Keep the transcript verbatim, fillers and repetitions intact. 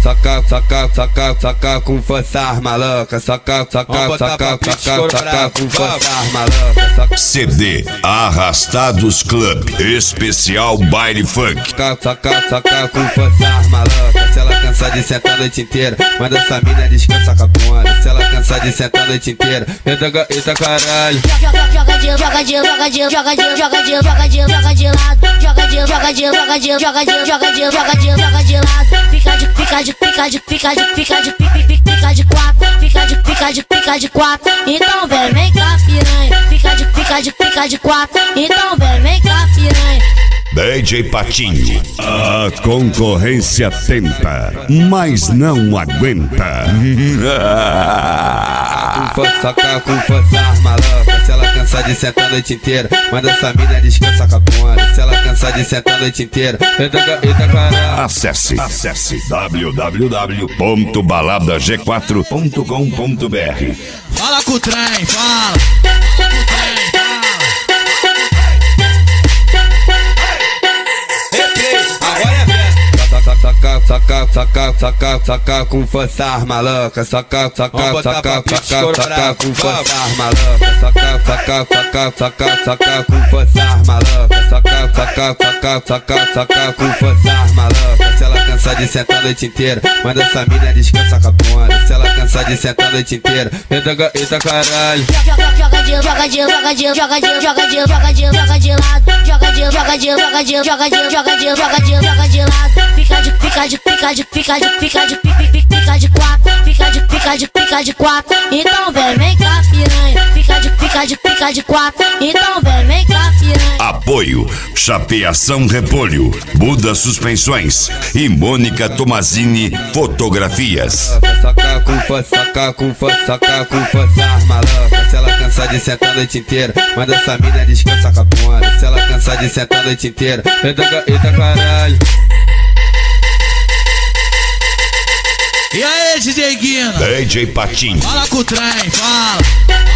soca, soca, soca, soca com força maluca, soca, soca, soca, soca, soca com força maluca. C D Arrastados Club Especial Baile Funk. Soca, soca, soca com força maluca. Se ela cansa de sentar a noite inteira, manda essa mina descansa com a bunda. Se ela cansa de sentar a noite inteira, eita, eita caralho. Joga de, joga de, joga de, joga de, joga de, joga de, joga de lado. Joga de, joga de, joga de, joga de, joga de, joga de, joga de lado. Fica de, fica de, fica de, fica de, fica de, fica de quatro. Fica de, fica de, fica de quatro. Então vem, vem cá piranha. Fica de, fica de, fica de quatro. Então vem, vem cá piranha. D J Patinho. A concorrência tenta, mas não aguenta. Soca com força maluca. Se ela cansa de sentar a noite inteira, manda essa mina descansa com a bunda. Se ela cansa de sentar a noite inteira, eita, eita caralho. Acesse, acesse w w w ponto balada g quatro ponto com ponto b r. Fala com o trem, fala. Fala com o trem, fala. Soca, soca, soca, soca, soca com força maluca. Soca, soca, soca, soca, soca com força maluca. Soca, soca, soca, soca, soca com força maluca. Soca, soca, soca, soca, soca com força maluca. Se ela cansa de sentar a noite inteira, manda essa mina descansa com a bunda. Se ela cansa de sentar a noite inteira, eita, eita caralho. Joga de, joga de, joga de, joga de, joga de, joga de, joga de lado. Joga de, joga de, joga de, joga de, joga de, joga de, joga de lado. Fica de, fica de, fica de, fica de, fica de, fica de quatro. Fica de, fica de, fica de quatro. Então vem, vem cá piranha. Fica de, fica de, fica de quatro. Então vem, vem cá piranha. Apoio Chapeação Repolho, Buda Suspensões e Mônica Tomazini Fotografias. Soca com força, soca com força, soca com força maluca. Se ela cansa de sentar a noite inteira, manda essa mina descansa com a bunda. Se ela cansa de sentar a noite inteira, eita, eita caralho. E aí, D J Guina? D J Patinho. Fala com o trem, fala.